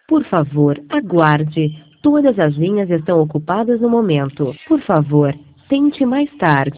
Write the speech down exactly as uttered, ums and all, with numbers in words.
Por favor, aguarde. Todas as linhas estão ocupadas no momento. Por favor, tente mais tarde.